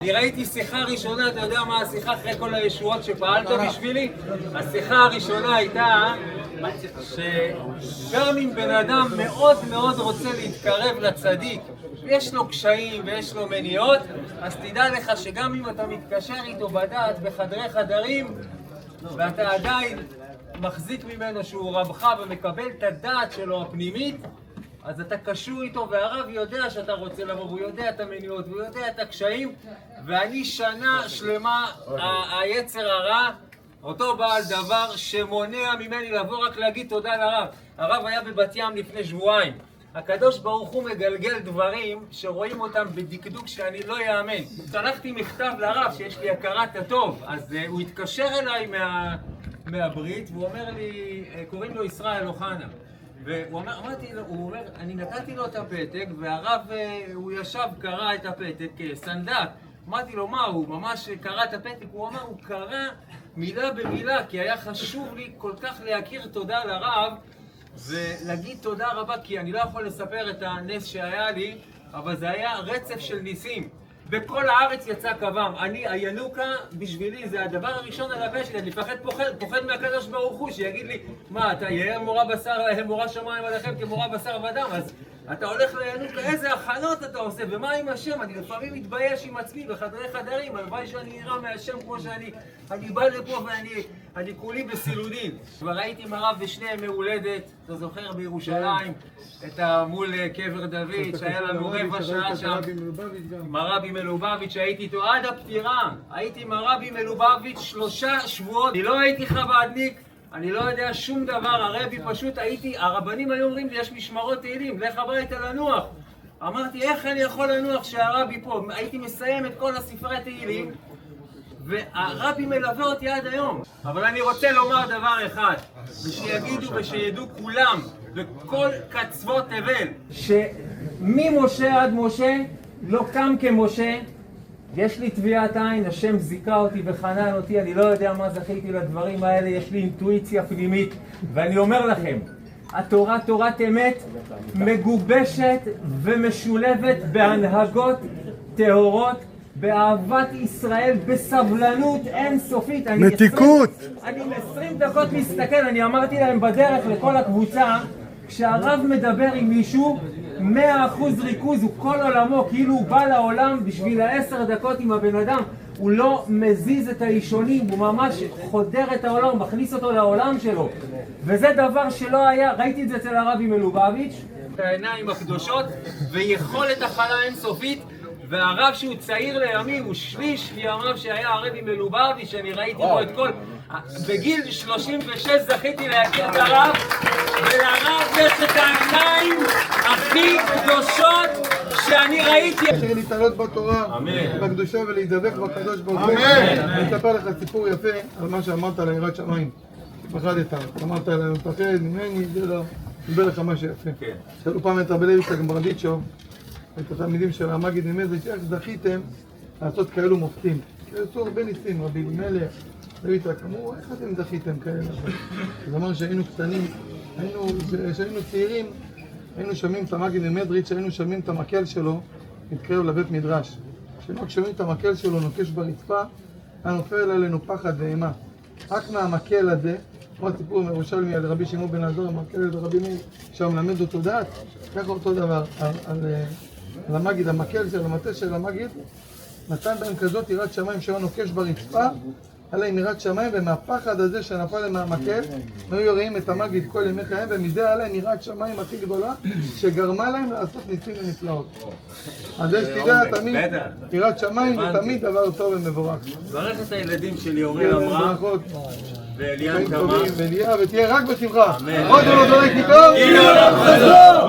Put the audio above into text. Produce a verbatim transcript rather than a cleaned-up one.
אני ראיתי שיחה ראשונה, אתה יודע מה השיחה אחרי כל הישועות שפעלת בשבילי? השיחה הראשונה הייתה שגם אם בן אדם מאוד מאוד רוצה להתקרב לצדיק, יש לו קשיים ויש לו מניעות, אז תדע לך שגם אם אתה מתקשר איתו בדעת בחדרי חדרים ואתה עדיין מחזיק ממנו שהוא רבך ומקבל את הדעת שלו הפנימית, אז אתה קשור איתו, והרב יודע שאתה רוצה לבוא, והוא יודע את המניעות, והוא יודע את הקשיים, ואני שנה שלמה, היצר הרע, אותו בעל דבר שמונע ממני לבוא רק להגיד תודה לרב. הרב היה בבת ים לפני שבועיים. הקדוש ברוך הוא מגלגל דברים שרואים אותם בדקדוק שאני לא יאמן. שלחתי מכתב לרב שיש לי הכרת הטוב, אז uh, הוא התקשר אליי מה, מהברית, והוא אומר לי, קוראים לו ישראל אוחנה. והוא אומר, אמרתי לו, הוא אומר, אני נתתי לו את הפתק, והרב, הוא ישב, קרא את הפתק כסנדק. אמרתי לו, מה, הוא ממש קרא את הפתק? הוא אמר, הוא קרא מילה במילה, כי היה חשוב לי כל כך להכיר תודה לרב, ולהגיד תודה רבה, כי אני לא יכול לספר את הנס שהיה לי, אבל זה היה רצף של ניסים. בכל הארץ יצא קבם. אני, הינוקה, בשבילי, זה הדבר הראשון על הפה שלי. אני פחד, פוחד, פוחד מהקדוש ברוך הוא, שיגיד לי, מה, אתה יהיה מורה בשר, מורה שמיים עליכם כמורה בשר ודם, אז אתה הולך לינוקה, איזה הכנות אתה עושה, ומה עם השם? אני לפעמים מתבייש עם עצמי בחדרי חדרים, הלוואי שאני נראה מהשם כמו שאני, אני בא לפה ואני, אני כולי בסילונים. כבר הייתי עם הרב בשניהם מהולדת, אתה זוכר בירושלים, את מול קבר דוד, שהיה לנו רבע שעה שם, עם הרבי מלובביץ', שהייתי איתו עד הפטירה. הייתי עם הרבי מלובביץ' שלושה שבועות. אני לא הייתי חב"דניק, אני לא יודע שום דבר, הרבי פשוט הייתי, הרבנים היו אומרים לי, יש משמרות תהילים, לך הביתה לנוח. אמרתי, איך אני יכול לנוח שהרבי פה? הייתי מסיים את כל הספרי תהילים, והרבי מלווה אותי עד היום. אבל אני רוצה לומר דבר אחד, ושיגידו ושידעו כולם, בכל קצוות תבל, שממשה עד משה לא קם כמשה. יש לי טביעת עין, השם זיכה אותי וחנן אותי, אני לא יודע מה זכיתי לדברים האלה, יש לי אינטואיציה פנימית, ואני אומר לכם, התורה תורת אמת מגובשת ומשולבת בהנהגות טהורות, באהבת ישראל, בסבלנות אינסופית. מתיקות. אני עשרים דקות מסתכל, אני אמרתי להם בדרך לכל הקבוצה, כשהרב מדבר עם מישהו, מאה אחוז ריכוז, הוא כל עולמו, כאילו הוא בא לעולם בשביל העשר דקות עם הבן אדם, הוא לא מזיז את האישונים, הוא ממש חודר את העולם, מכניס אותו לעולם שלו. וזה דבר שלא היה, ראיתי את זה אצל הרבי מלובביץ', את העיניים הקדושות, ויכולת הכלה אינסופית, והרב שהוא צעיר לימים, הוא שליש מימיו שהיה הרבי מלובביץ', שאני ראיתי בו את כל... בגיל שלושים ושש זכיתי להכיר את הרב, ולרב יש את העיניים הכי קדושות שאני ראיתי. צריך להתעלות בתורה, בקדושה ולהידבק בקדוש ברוך הוא. אני אספר לך סיפור יפה על מה שאמרת על יראת שמיים. פחדת, אמרת עליהם, פחד ממני, זה לא... נדבר לך משהו יפה. שאלו פעם את רבי לוי סגמברדיצ'ו, את התלמידים של המגיד ממזריץ', איך זכיתם לעשות כאלו מופתים? עשו הרבה ניסים, רבי מלך, לוי אמרו, איך אתם זכיתם כאלה? זאת אומרת שהיינו קטנים, כשהיינו צעירים, היינו שומעים את המגיד ממזריץ', היינו שומעים את המקל שלו, מתקרב לבית מדרש. כשהיינו שומעים את המקל שלו נוקש ברצפה, היה נופל עלינו פחד ואימה. רק מהמקל הזה, כמו הסיפור מירושלמי על רבי שמעון בן עזרא, המקל של רבי מאיר, שמלמד אותו דעת, ככה אותו דבר, על, על, על המגיד, המקל של המטה של המגיד, נתן בהם כזאת יראת שמיים שהיה נוקש ברצפה, עליהם יראת שמיים, ומהפחד הזה שנפל להם מהמקל, היו יוראים את המגיד כל ימי חייהם, ומזה עליהם יראת שמיים הכי גדולה, שגרמה להם לעשות ניסים ונפלאות. אז יש תדע תמיד, יראת שמיים ותמיד דבר טוב ומבורך. ברך את הילדים שלי, אורי אמרה, ואליאן תמר, ותהיה רק בשמחה. עוד לא זורק איתו.